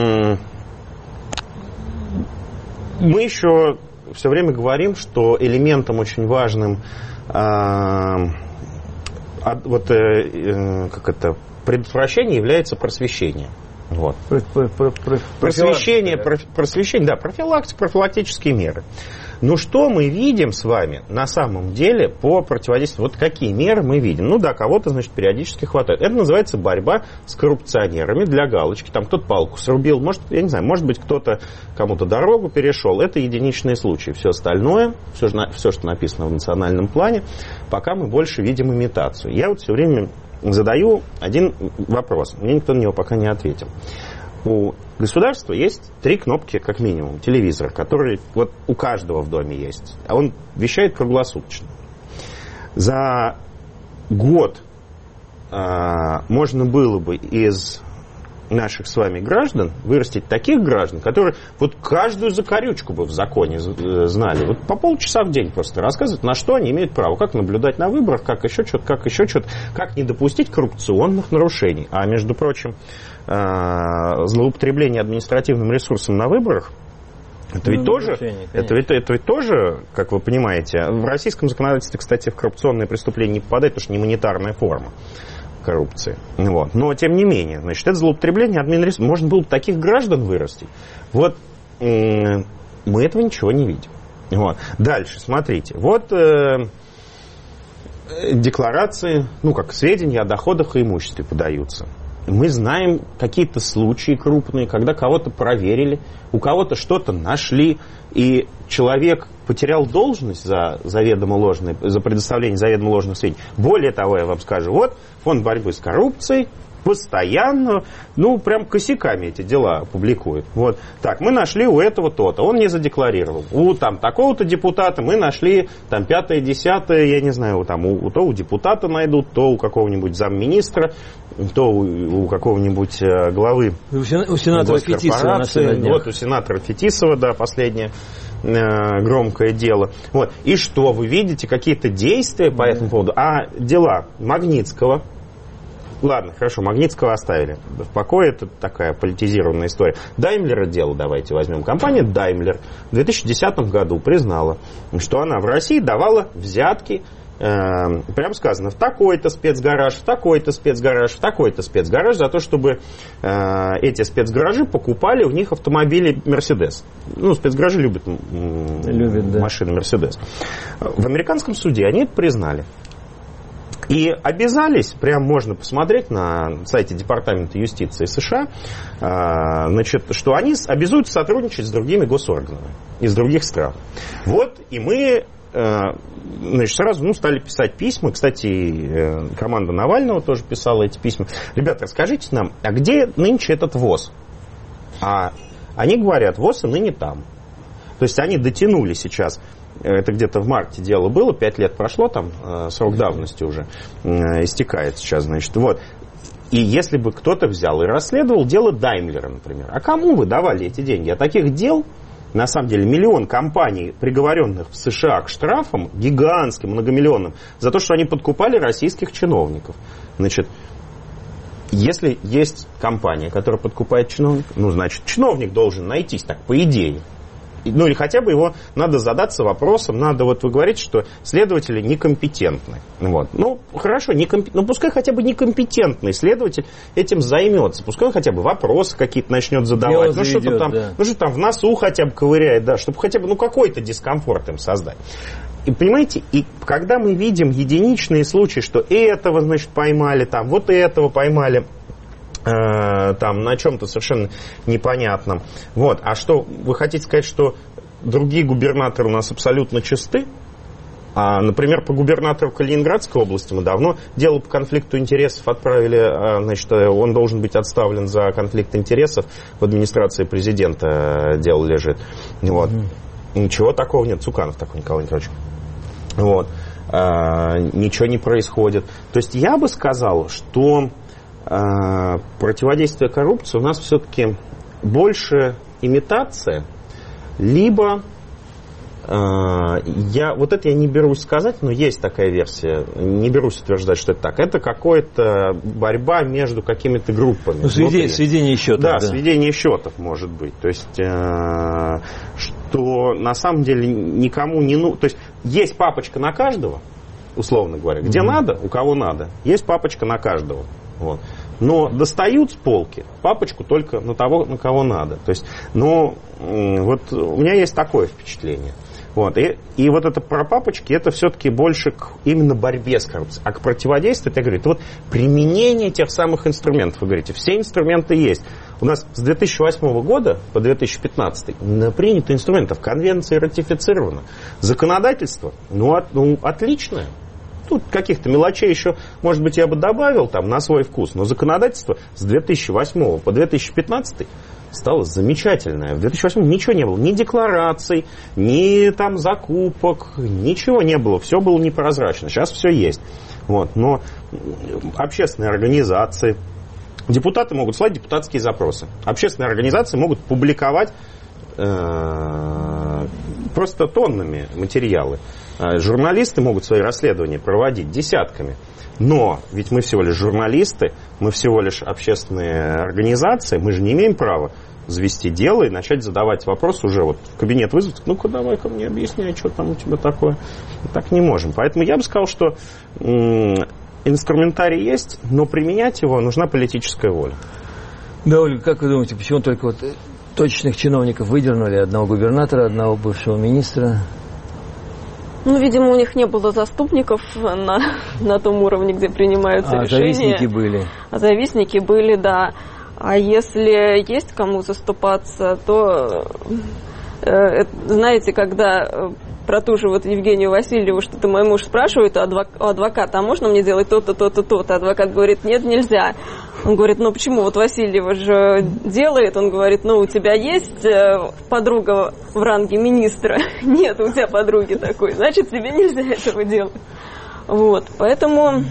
Мы еще все время говорим, что элементом очень важным а, вот, э, как это, предотвращения является просвещение. Вот. Про, про, про, про, просвещение, про, просвещение, да, профилактика, профилактические меры. Но что мы видим с вами на самом деле по противодействию? Вот какие меры мы видим? Ну да, кого-то, значит, периодически хватает. Это называется борьба с коррупционерами для галочки. Там кто-то палку срубил, может, я не знаю, может быть, кто-то кому-то дорогу перешел. Это единичные случаи. Все остальное, все, все, что написано в национальном плане, пока мы больше видим имитацию. Я вот все время задаю один вопрос. Мне никто на него пока не ответил. У государства есть три кнопки, как минимум, телевизора, который вот у каждого в доме есть. А он вещает круглосуточно. За год а, можно было бы из наших с вами граждан вырастить таких граждан, которые вот каждую закорючку бы в законе знали. Вот по полчаса в день просто рассказывают, на что они имеют право, как наблюдать на выборах, как еще что-то, как еще что-то, как не допустить коррупционных нарушений. А между прочим, злоупотребление административным ресурсом на выборах, это ведь, ну, тоже, это, ведь, это ведь тоже, как вы понимаете, в российском законодательстве, кстати, в коррупционные преступления не попадает, потому что не монетарная форма коррупции. Вот. Но, тем не менее, значит, это злоупотребление админресурсом. Можно было бы таких граждан вырастить. Вот э, мы этого ничего не видим. Вот. Дальше, смотрите. Вот э, декларации, ну, как сведения о доходах и имуществе подаются. Мы знаем какие-то случаи крупные, когда кого-то проверили, у кого-то что-то нашли, и человек потерял должность за заведомо ложные, за предоставление заведомо ложных сведений. Более того, я вам скажу, вот фонд борьбы с коррупцией Постоянно, ну, прям косяками эти дела публикуют. Вот. Так, мы нашли у этого то-то, он не задекларировал. У там такого-то депутата мы нашли там пятое, десятое, я не знаю, там, у, то у депутата найдут, то у какого-нибудь замминистра, то у, у какого-нибудь э, главы у сенатора Фетисова нашли. Вот, у сенатора Фетисова, да, последнее э, громкое дело. Вот. И что, вы видите какие-то действия по этому поводу? А дела Магнитского... Ладно, хорошо, Магнитского оставили в покое, это такая политизированная история. Даймлера дело давайте возьмем. Компания Даймлер в две тысячи десятом году признала, что она в России давала взятки, э, прям сказано, в такой-то спецгараж, в такой-то спецгараж, в такой-то спецгараж, за то, чтобы э, эти спецгаражи покупали у них автомобили Мерседес. Ну, спецгаражи любят, любят да. машины Мерседес. В американском суде они это признали. И обязались, прям можно посмотреть на сайте Департамента юстиции США, значит, что они обязуются сотрудничать с другими госорганами из других стран. Вот, и мы значит, сразу ну, стали писать письма. Кстати, команда Навального тоже писала эти письма. Ребята, расскажите нам, а где нынче этот ВОЗ? А они говорят, ВОЗ и ныне там. То есть они дотянули сейчас. Это где-то в марте дело было, пять лет прошло, там срок давности уже истекает сейчас, значит, вот. И если бы кто-то взял и расследовал дело Даймлера, например, а кому вы давали эти деньги? А таких дел, на самом деле, миллион компаний, приговоренных в США к штрафам, гигантским, многомиллионным, за то, что они подкупали российских чиновников. Значит, если есть компания, которая подкупает чиновников, ну, значит, чиновник должен найтись, так, по идее. Ну, или хотя бы его надо задаться вопросом, надо, вот вы говорите, что следователи некомпетентны. Вот. Ну, хорошо, некомп... ну, пускай хотя бы некомпетентный следователь этим займется. Пускай он хотя бы вопросы какие-то начнет задавать. Ну, что-то там, да. ну, что там в носу хотя бы ковыряет, да, чтобы хотя бы, ну, какой-то дискомфорт им создать. И понимаете, и когда мы видим единичные случаи, что этого, значит, поймали, там, вот этого поймали, там на чем-то совершенно непонятном. Вот. А что, вы хотите сказать, что другие губернаторы у нас абсолютно чисты? А, например, по губернатору Калининградской области мы давно дело по конфликту интересов отправили, значит, он должен быть отставлен за конфликт интересов, в администрации президента дело лежит. Вот. Mm-hmm. Ничего такого нет, Цуканов такой Николай Николаевич. Вот. А, ничего не происходит. То есть я бы сказал, что противодействие коррупции у нас все-таки больше имитация, либо э, я, вот это я не берусь сказать, но есть такая версия, не берусь утверждать, что это так. Это какая-то борьба между какими-то группами. Ну, сведение, сведение счетов. Да, да, сведение счетов может быть. То есть, э, что на самом деле никому не нужно. То есть, есть папочка на каждого, условно говоря, где mm-hmm. надо, у кого надо, есть папочка на каждого. Вот. Но достают с полки папочку только на того, на кого надо. То есть, ну, вот у меня есть такое впечатление. Вот. И, и вот это про папочки, это все-таки больше к именно борьбе с коррупцией. А к противодействию, я говорю, это вот применение тех самых инструментов. Вы говорите, все инструменты есть. У нас с две тысячи восьмого года по две тысячи пятнадцатый принято инструментов, конвенция ратифицирована. Законодательство, ну, от, ну отличное. Тут каких-то мелочей еще, может быть, я бы добавил там на свой вкус, но законодательство с две тысячи восьмого по две тысячи пятнадцатый стало замечательное. В две тысячи восьмом ничего не было, ни деклараций, ни там закупок, ничего не было, все было непрозрачно. Сейчас все есть. Вот. Но общественные организации, депутаты могут слать депутатские запросы. Общественные организации могут публиковать э, просто тоннами материалы. Журналисты могут свои расследования проводить десятками. Но ведь мы всего лишь журналисты, мы всего лишь общественные организации, мы же не имеем права завести дело и начать задавать вопрос уже вот в кабинет вызвать. Ну-ка, давай-ка мне объясняй, что там у тебя такое. Так не можем. Поэтому я бы сказал, что м- инструментарий есть, но применять его нужна политическая воля. Да, Ольга, как вы думаете, почему только вот точечных чиновников выдернули? Одного губернатора, одного бывшего министра? Ну, видимо, у них не было заступников на, на том уровне, где принимаются а, решения. А завистники были. А завистники были, да. А если есть кому заступаться, то знаете, когда про ту же вот Евгению Васильеву, что-то мой муж спрашивает у адвоката, а можно мне делать то-то, то-то, то-то? Адвокат говорит, нет, нельзя. Он говорит, ну почему? Вот Васильева же делает. Он говорит, ну у тебя есть подруга в ранге министра? Нет, у тебя подруги такой. Значит, тебе нельзя этого делать. Вот, поэтому...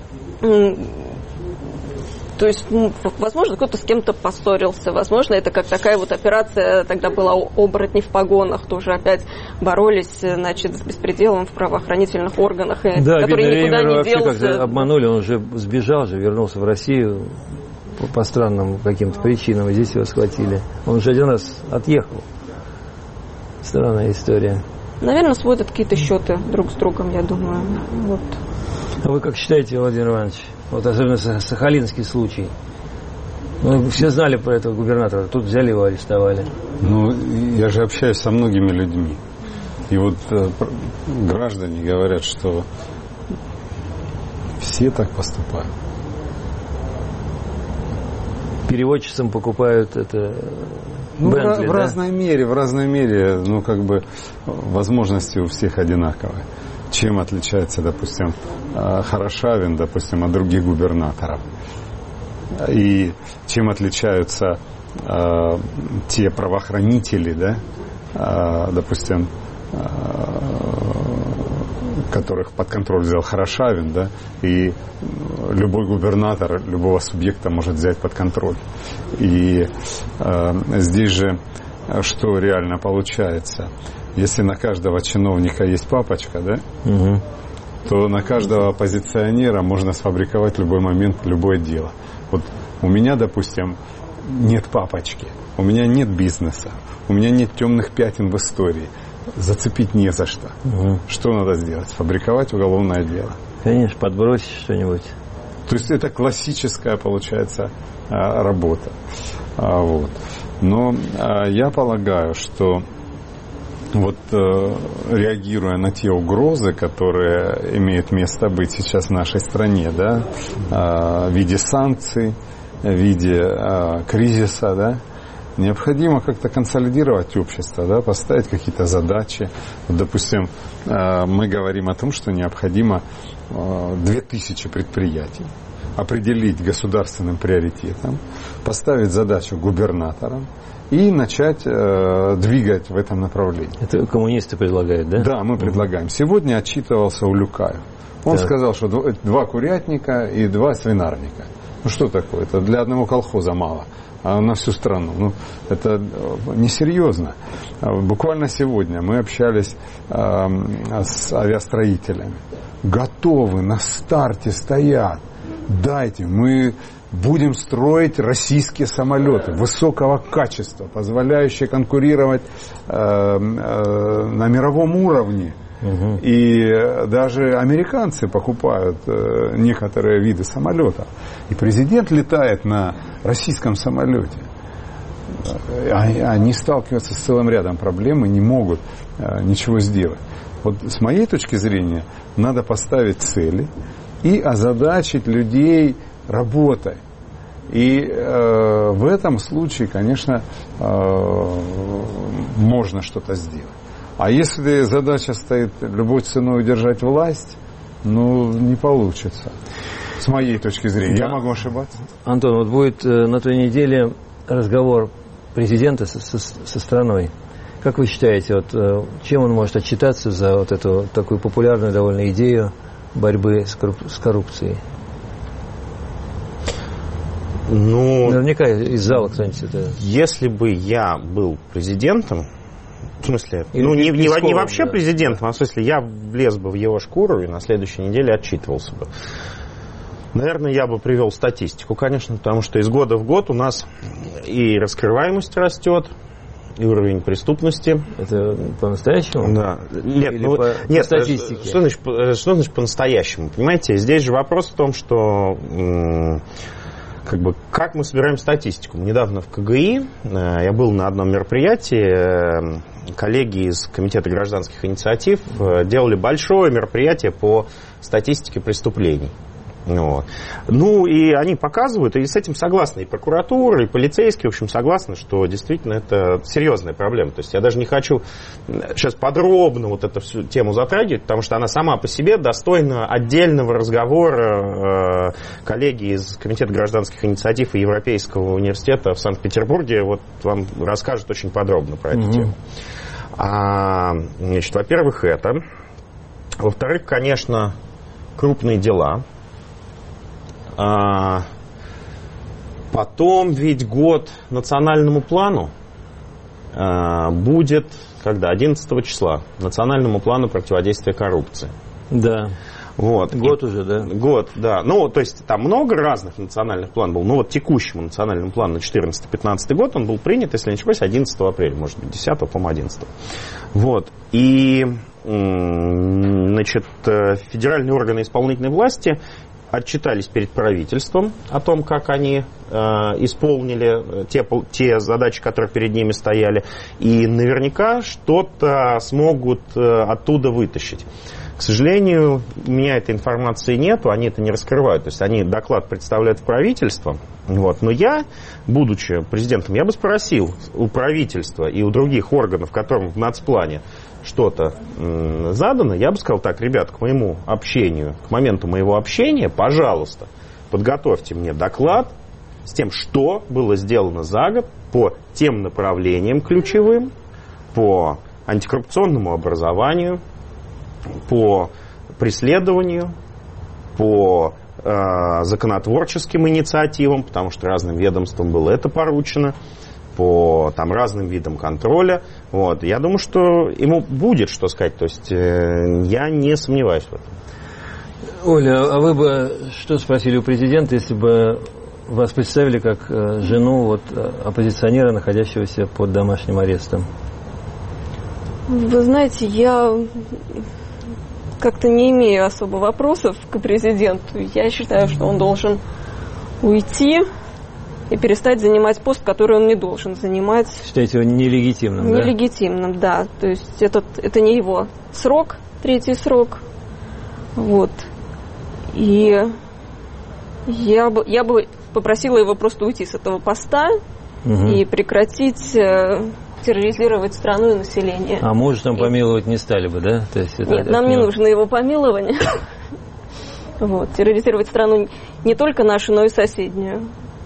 То есть, ну, возможно, кто-то с кем-то поссорился. Возможно, это как такая вот операция, тогда была оборотни в погонах, тоже опять боролись, значит, с беспределом в правоохранительных органах, да, который видно, никуда не вообще делся. Как-то обманули, он уже сбежал же, вернулся в Россию по, по странным каким-то причинам, и здесь его схватили. Он уже один раз отъехал. Странная история. Наверное, сводят какие-то счеты друг с другом, я думаю. Вот. А вы как считаете, Владимир Иванович? Вот особенно сахалинский случай. Ну, все знали про этого губернатора, тут взяли его, арестовали. Ну, я же общаюсь со многими людьми. И вот э, граждане говорят, что все так поступают. Переводчицам покупают это ну, Бентли, в, в да? разной мере, в разной мере, ну, как бы возможности у всех одинаковые. Чем отличается, допустим, Хорошавин, допустим, от других губернаторов? И чем отличаются э, те правоохранители, да, э, допустим, э, которых под контроль взял Хорошавин, да, и любой губернатор любого субъекта может взять под контроль. И э, здесь же что реально получается? Если на каждого чиновника есть папочка, да, угу. то на каждого оппозиционера можно сфабриковать в любой момент любое дело. Вот у меня, допустим, нет папочки, у меня нет бизнеса, у меня нет темных пятен в истории. Зацепить не за что. Угу. Что надо сделать? Сфабриковать уголовное дело. Конечно, подбросить что-нибудь. То есть это классическая, получается, работа. Вот. Но я полагаю, что вот реагируя на те угрозы, которые имеют место быть сейчас в нашей стране, да, в виде санкций, в виде кризиса, да, необходимо как-то консолидировать общество, да, поставить какие-то задачи. Вот, допустим, мы говорим о том, что необходимо две тысячи предприятий определить государственным приоритетом, поставить задачу губернаторам и начать э, двигать в этом направлении. Это коммунисты предлагают, да? Да, мы предлагаем. Сегодня отчитывался Улюкаев. Он так. сказал, что два, два курятника и два свинарника. Ну что такое? Это для одного колхоза мало, а на всю страну. Ну, это несерьезно. Буквально сегодня мы общались э, с авиастроителями. Готовы, на старте стоят. Дайте, мы будем строить российские самолеты высокого качества, позволяющие конкурировать э, э, на мировом уровне. Угу. И даже американцы покупают э, некоторые виды самолетов. И президент летает на российском самолете. Они сталкиваются с целым рядом проблем и не могут э, ничего сделать. Вот с моей точки зрения надо поставить цели и озадачить людей работой. И э, в этом случае, конечно, э, можно что-то сделать. А если задача стоит любой ценой удержать власть, ну, не получится. С моей точки зрения. Да. Я могу ошибаться. Антон, вот будет э, на той неделе разговор президента со, со, со страной. Как вы считаете, вот, э, чем он может отчитаться за вот эту такую популярную довольно идею борьбы с, корруп- с коррупцией? Ну, наверняка из зала кто-нибудь это... Если бы я был президентом, в смысле, Или ну не, не, Песков, не вообще да. президентом, а в смысле я влез бы в его шкуру и на следующей неделе отчитывался бы. Наверное, я бы привел статистику, конечно, потому что из года в год у нас и раскрываемость растет, и уровень преступности. Это по-настоящему? Да. Нет, ну, по, нет, по статистике? Что значит, что значит по-настоящему? Понимаете, здесь же вопрос в том, что как бы, как мы собираем статистику. Недавно в КГИ я был на одном мероприятии, коллеги из Комитета гражданских инициатив делали большое мероприятие по статистике преступлений. Вот. Ну, и они показывают, и с этим согласны и прокуратура, и полицейские, в общем, согласны, что действительно это серьезная проблема. То есть я даже не хочу сейчас подробно вот эту всю тему затрагивать, потому что она сама по себе достойна отдельного разговора. Коллеги из Комитета гражданских инициатив и Европейского университета в Санкт-Петербурге вот вам расскажут очень подробно про эту mm-hmm. тему. А, значит, во-первых, это. Во-вторых, конечно, крупные дела. А, потом ведь год национальному плану а, будет, когда? одиннадцатого числа. Национальному плану противодействия коррупции. Да. Вот. Год И, уже, да? Год, да. Ну, то есть там много разных национальных планов было. Ну, вот текущему национальному плану на четырнадцатый-пятнадцатый год он был принят, если не ошибаюсь, одиннадцатого апреля, может быть, десятого, по-моему, одиннадцатого. Вот. И, значит, федеральные органы исполнительной власти отчитались перед правительством о том, как они э, исполнили те, те задачи, которые перед ними стояли, и наверняка что-то смогут э, оттуда вытащить. К сожалению, у меня этой информации нету, они это не раскрывают. То есть они доклад представляют в правительство. Вот. Но я, будучи президентом, я бы спросил у правительства и у других органов, которым в нацплане что-то м, задано, я бы сказал так: ребят, к моему общению, к моменту моего общения, пожалуйста, подготовьте мне доклад с тем, что было сделано за год по тем направлениям ключевым, по антикоррупционному образованию, по преследованию, по э, законотворческим инициативам, потому что разным ведомствам было это поручено, по там, разным видам контроля. Вот. Я думаю, что ему будет что сказать. То есть э, я не сомневаюсь в этом. Оля, а вы бы что спросили у президента, если бы вас представили как э, жену вот, оппозиционера, находящегося под домашним арестом? Вы знаете, я как-то не имею особо вопросов к президенту. Я считаю, что он должен уйти и перестать занимать пост, который он не должен занимать. Считаете его нелегитимным, да? Нелегитимным, да. То есть этот, это не его срок, третий срок. Вот. И я бы, я бы попросила его просто уйти с этого поста угу. и прекратить э, терроризировать страну и население. А мужа там помиловать не стали бы, да? То есть это, Нет, нам не нужно его помилование. Вот. Терроризировать страну не только нашу, но и соседнюю.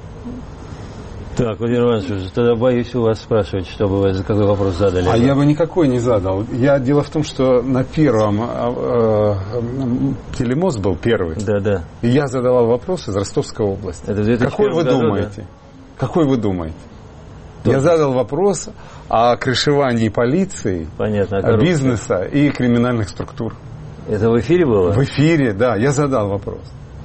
Так, Владимир Иванович, тогда боюсь у вас спрашивать, чтобы вы какой вопрос задали. А я бы никакой не задал. Я, дело в том, что на первом э, э, телемост был первый. Да, да. И я задавал вопрос из Ростовской области. Это какой вы году, думаете? Да? Какой вы думаете? Тоже. Я задал вопрос о крышевании полиции, Понятно, бизнеса и криминальных структур. Это в эфире было? В эфире, да. Я задал вопрос.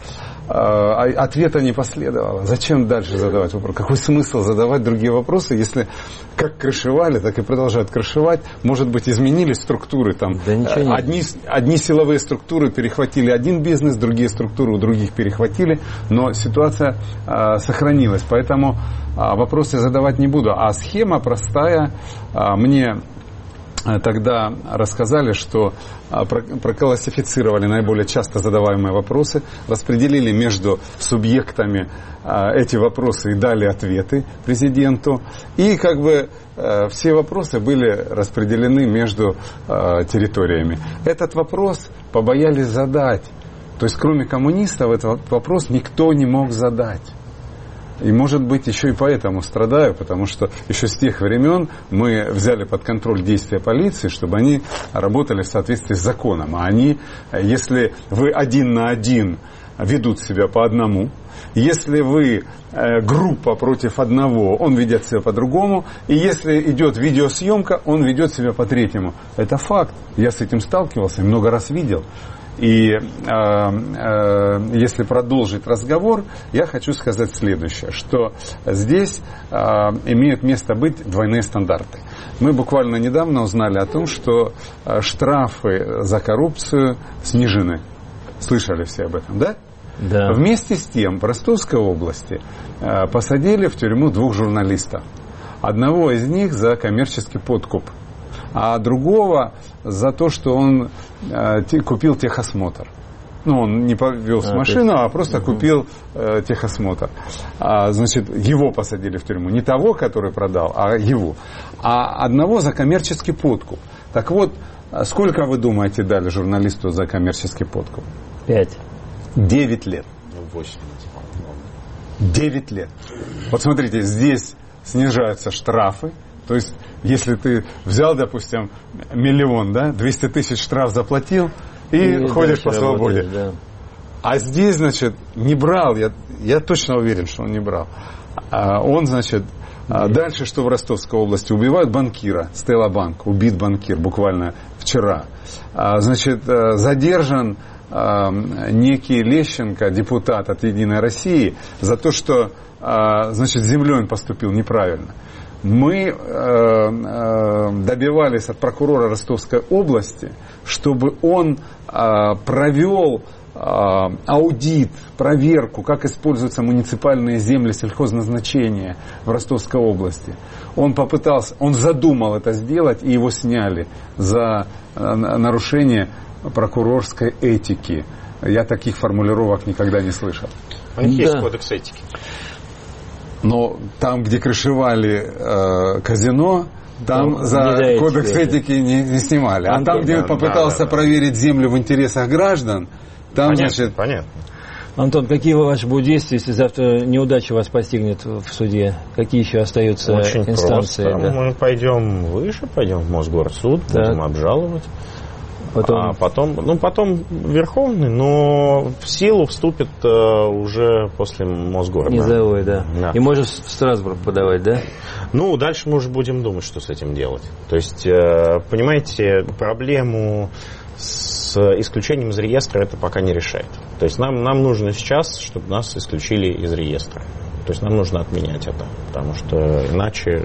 А ответа не последовало. Зачем дальше задавать вопрос? Какой смысл задавать другие вопросы, если как крышевали, так и продолжают крышевать? Может быть, изменились структуры там. Да ничего не... одни, одни силовые структуры перехватили один бизнес, другие структуры у других перехватили, но ситуация а, сохранилась. Поэтому а, вопросы задавать не буду. А схема простая. А, мне тогда рассказали, что проклассифицировали наиболее часто задаваемые вопросы, распределили между субъектами эти вопросы и дали ответы президенту. И как бы все вопросы были распределены между территориями. Этот вопрос побоялись задать. То есть кроме коммунистов этот вопрос никто не мог задать. И, может быть, еще и поэтому страдаю, потому что еще с тех времен мы взяли под контроль действия полиции, чтобы они работали в соответствии с законом. А они, если вы один на один ведут себя по одному, если вы э, группа против одного, он ведет себя по-другому, и если идет видеосъемка, он ведет себя по-третьему. Это факт. Я с этим сталкивался и много раз видел. И э, э, если продолжить разговор, я хочу сказать следующее, что здесь э, имеют место быть двойные стандарты. Мы буквально недавно узнали о том, что э, штрафы за коррупцию снижены. Слышали все об этом, да? Да. Вместе с тем в Ростовской области э, посадили в тюрьму двух журналистов. Одного из них за коммерческий подкуп, а другого за то, что он э, те, купил техосмотр. Ну, он не повез а, машину, есть... а просто угу. купил э, техосмотр. А, значит, его посадили в тюрьму. Не того, который продал, а его. А одного за коммерческий подкуп. Так вот, сколько, вы думаете, дали журналисту за коммерческий подкуп? Пять. Девять лет. Восемь. Девять лет. Вот смотрите, здесь снижаются штрафы. То есть, если ты взял, допустим, миллион, да, двести тысяч штраф заплатил, и, и ходишь по свободе. Да. А здесь, значит, не брал, я, я точно уверен, что он не брал. А он, значит, а дальше, что в Ростовской области, убивают банкира, Стелла Банк, убит банкир буквально вчера. А, значит, задержан а, некий Лещенко, депутат от «Единой России», за то, что, а, значит, с землей он поступил неправильно. Мы э, э, добивались от прокурора Ростовской области, чтобы он э, провел э, аудит, проверку, как используются муниципальные земли сельхозназначения в Ростовской области. Он попытался, он задумал это сделать, и его сняли за э, нарушение прокурорской этики. Я таких формулировок никогда не слышал. У них да. есть кодекс этики. Но там, где крышевали э, казино, там ну, за кодекс этики не, не снимали. А Антон, там, где да, попытался да, да, проверить землю в интересах граждан, там, понятно, значит... Понятно. Антон, какие ваши будут действия, если завтра неудача вас постигнет в суде? Какие еще остаются Очень инстанции? Да? Мы пойдем выше, пойдем в Мосгорсуд, да. будем обжаловать. Потом... А потом, ну, потом Верховный, но в силу вступит э, уже после Мосгорда. Низовой, да. да. И может в Страсбург подавать, да? Ну, дальше мы уже будем думать, что с этим делать. То есть, э, понимаете, проблему с исключением из реестра это пока не решает. То есть, нам, нам нужно сейчас, чтобы нас исключили из реестра. То есть, нам нужно отменять это, потому что иначе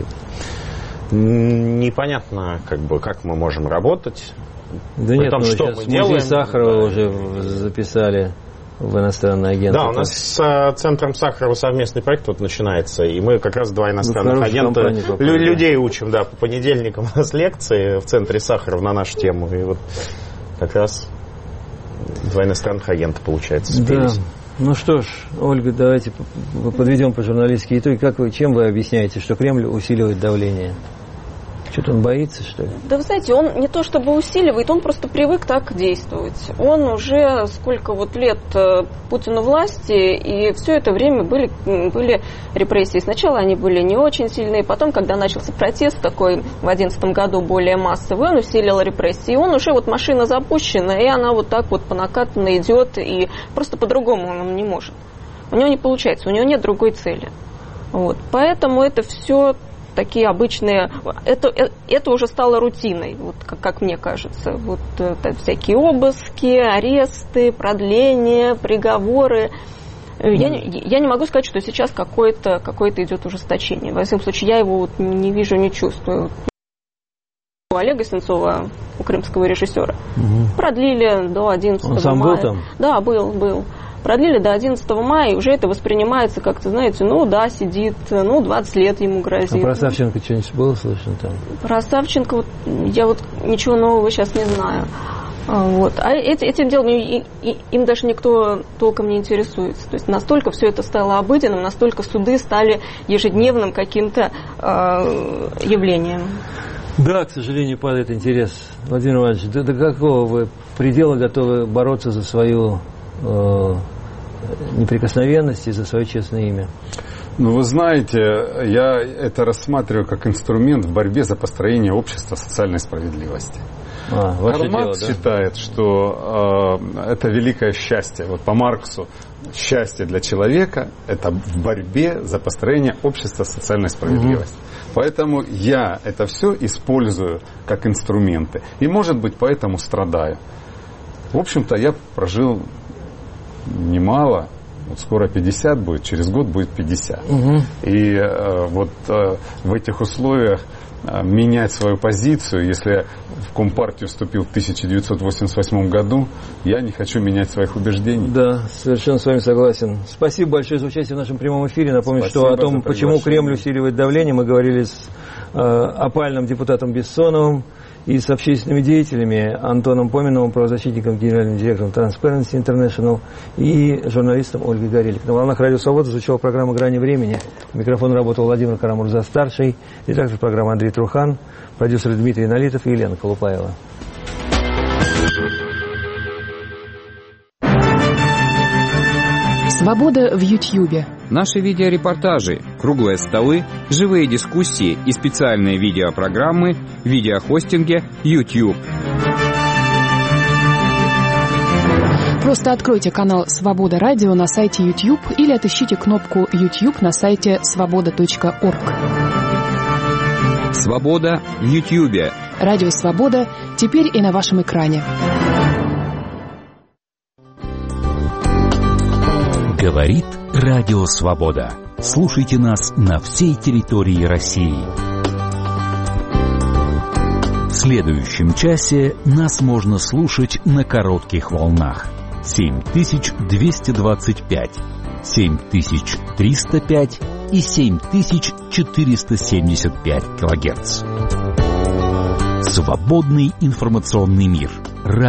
непонятно, как бы, как мы можем работать. Да При нет, том, ну, что сейчас мы делаем, музей Сахарова да. уже записали в иностранное агентство. Да, у нас с центром Сахарова совместный проект вот начинается, и мы как раз два иностранных агента лю- людей учим, да, по понедельникам у нас лекции в центре Сахарова на нашу тему, и вот как раз два иностранных агента, получается, спелись. Да. Ну что ж, Ольга, давайте подведем по журналистские итоги. Как вы, чем вы объясняете, что Кремль усиливает давление? Что-то он боится, что ли? Да вы знаете, он не то чтобы усиливает, он просто привык так действовать. Он уже сколько вот лет Путину власти, и все это время были, были репрессии. Сначала они были не очень сильные, потом, когда начался протест такой в две тысячи одиннадцатом году более массовый, он усилил репрессии. И он уже вот машина запущена, и она вот так вот по накатанной идет, и просто по-другому он не может. У него не получается, у него нет другой цели. Вот. Поэтому это все... такие обычные, это, это уже стало рутиной, вот, как, как мне кажется. Вот это всякие обыски, аресты, продления, приговоры. Я не, я не могу сказать, что сейчас какое-то, какое-то идет ужесточение. Во всяком случае, я его вот не вижу, не чувствую. У Олега Сенцова, у крымского режиссера, угу. продлили до одиннадцатого мая. Он сам был там? Да, был, был. Продлили до одиннадцатого мая, и уже это воспринимается как-то, знаете, ну да, сидит, ну двадцать лет ему грозит. А про Савченко что-нибудь было слышно там? Про Савченко вот, я вот ничего нового сейчас не знаю. Вот. А этим делом и, и, им даже никто толком не интересуется. То есть настолько все это стало обыденным, настолько суды стали ежедневным каким-то э, явлением. Да, к сожалению, падает интерес. Владимир Иванович, до, до какого вы предела готовы бороться за свою э, неприкосновенность и за свое честное имя? Ну, вы знаете, я это рассматриваю как инструмент в борьбе за построение общества социальной справедливости. А, Карл Маркс да? считает, что э, это великое счастье. Вот по Марксу счастье для человека – это в борьбе за построение общества социальной справедливости. Угу. Поэтому я это все использую как инструменты. И, может быть, поэтому страдаю. В общем-то, я прожил немало. Вот скоро пятьдесят будет, через год будет пятьдесят. Угу. И э, вот э, в этих условиях э, менять свою позицию, если я в Компартию вступил в тысяча девятьсот восемьдесят восьмом году, я не хочу менять своих убеждений. Да, совершенно с вами согласен. Спасибо большое за участие в нашем прямом эфире. Напомню, Спасибо что о том, почему Кремль усиливает давление, мы говорили с э, опальным депутатом Бессоновым и с общественными деятелями Антоном Поминовым, правозащитником, генеральным директором Transparency International, и журналистом Ольгой Горелик. На волнах Радио Свобода звучала программа «Грани времени». У микрофона работал Владимир Карамурза-старший, редактор программы Андрей Трухан, продюсер Дмитрий Налитов и Елена Колупаева. Свобода в Ютьюбе. Наши видеорепортажи, круглые столы, живые дискуссии и специальные видеопрограммы в видеохостинге YouTube. Просто откройте канал «Свобода Радио» на сайте YouTube или отыщите кнопку YouTube на сайте свобода точка орг. Свобода в Ютьюбе. Радио «Свобода» теперь и на вашем экране. Говорит Радио Свобода. Слушайте нас на всей территории России. В следующем часе нас можно слушать на коротких волнах. семь тысяч двести двадцать пять, семь тысяч триста пять и семь тысяч четыреста семьдесят пять килогерц. Свободный информационный мир.